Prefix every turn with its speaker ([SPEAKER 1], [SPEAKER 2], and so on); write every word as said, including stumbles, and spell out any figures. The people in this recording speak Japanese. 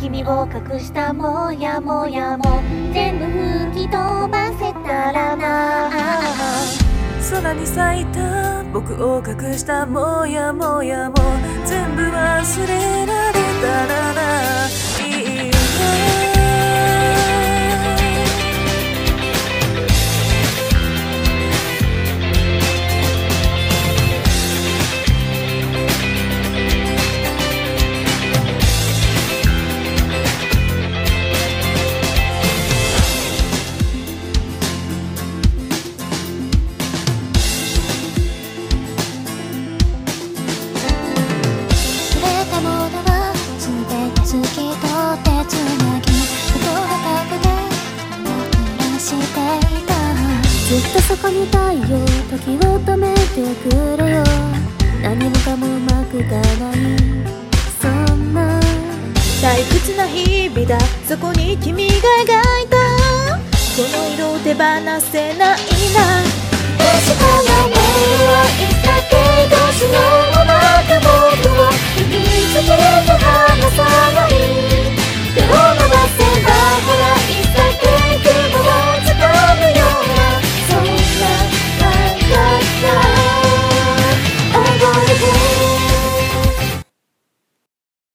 [SPEAKER 1] 君を隠したもやもやも全部吹き飛ばせたらな。
[SPEAKER 2] 空に咲いた僕を隠したもやもやも全部忘れられたらないいな。
[SPEAKER 3] 透き通ってつなぎ音がかけて暮らしていた。ずっとそこにいたいよ、時を止めてくれよ。何もかもうまくいかない、そんな
[SPEAKER 2] 退屈な日々だ、そこに君が描いたこの色を手放せないな。
[SPEAKER 3] 確かなメールはいつだってどうしよう